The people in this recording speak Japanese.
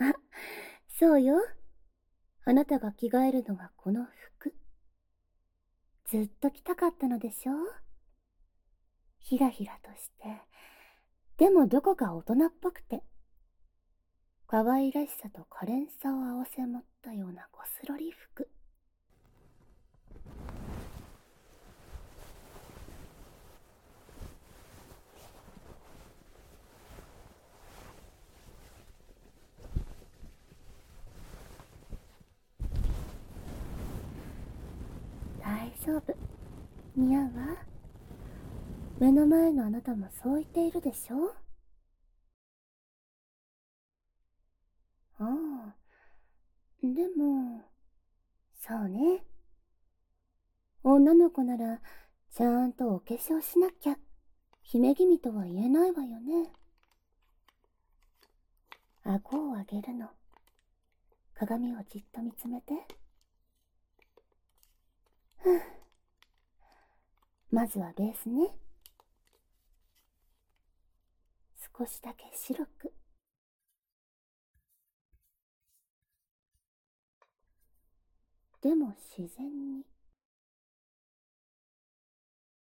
あ、そうよ。あなたが着替えるのはこの服。ずっと着たかったのでしょ？ひらひらとして、でもどこか大人っぽくて、可愛らしさと可憐さを併せ持ったようなゴスロリ服。大丈夫。似合うわ。目の前のあなたもそう言っているでしょ？ああ、でも、そうね。女の子なら、ちゃんとお化粧しなきゃ、姫君とは言えないわよね。顎を上げるの。鏡をじっと見つめて。ふん。まずはベースね。少しだけ白く。でも自然に。